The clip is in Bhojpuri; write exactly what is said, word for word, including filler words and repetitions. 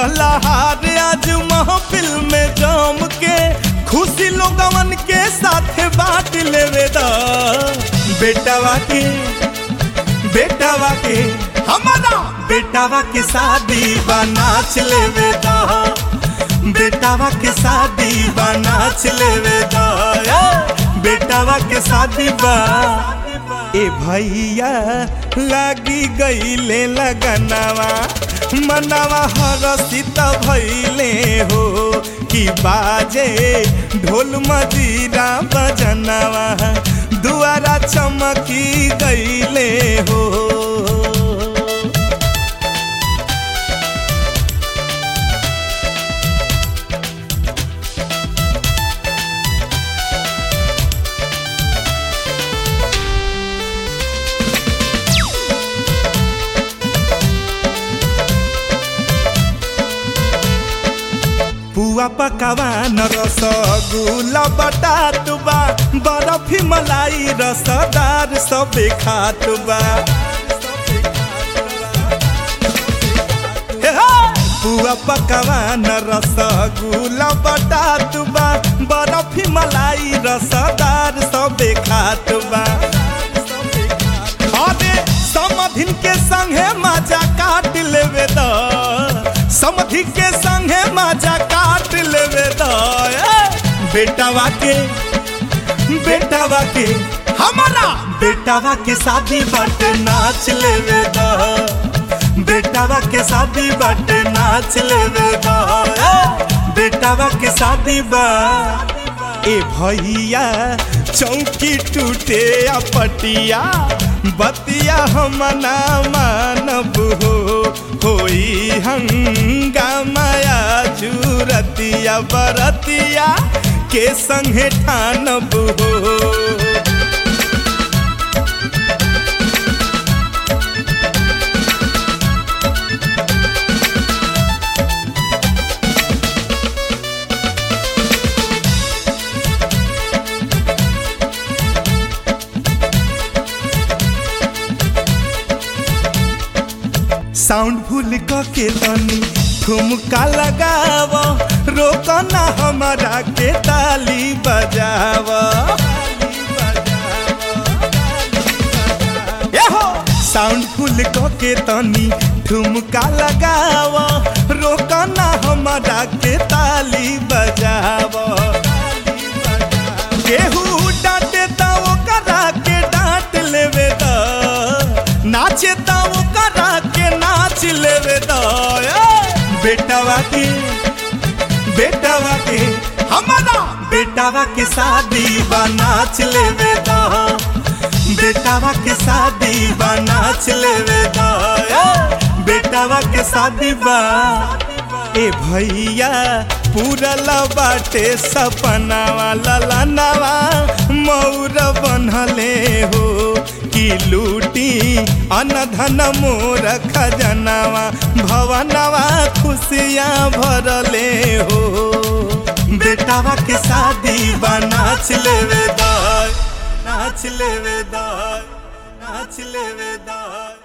लहार आज महफिल में जम के खुशी लोगवन के साथ बांट लेवे दा बेटावा के बेटावा के हमारा बेटावा के शादी बा नाच लेवे दा बेटावा के शादी बा नाच लेवे दा बेटावा के शादी बा ए भैया लागी गईले लगनवा मनवा हरसित भइले हो कि बाजे ढोल मजीरा बजनवा दुआरा चमकी गईले हो। पुआ पकवान रसगुल्ला बटाट बा बर्फी मलाई रसदार सब खात बा पुआ पकवान रसगुल्ला बटाट बा बर्फी मलाई रसदार सब खात बा अरे समधिन के संगे मजा काट लेवे दा समधि के संगे मजा काट लेवे दा बेटावा के बेटावा के हमारा बेटावा के शादी बाटे नाच लेवे दा बेटावा के शादी बाटे नाच लेवे दा बेटावा के शादी बा ए भैया चौकी टूटे पटिया बतिया हम ना मानब हो होई हंगामाया जुरतिया बरतिया के संगे ठानब हो। साउंड भूल के तनी ठुमका लगाव रोकना हमारा के ताली बजाव साउंड भूल के तनी ठुमका लगाव रोकना हमारा के ताली बजाव केहू डांटे ता ओकरा के डांट लेवे दा नाचे ता ओकरा के नाच लेवे दा बेटावा के बेटावा के हमारा बेटावा के शादी बा नाच लेवे दा बेटावा के शादी बा नाच लेवे दा बेटावा के शादी बा ए भैया पूरल बाटे सपनावा ललनावा मौर बनले हो कि लूटी अनधन मोर खजनावा भवनवा खुशियाँ भरले हो बेटावा के शादी बा नाच लेवे दा नाच लेवे दा नाच लेवे दा।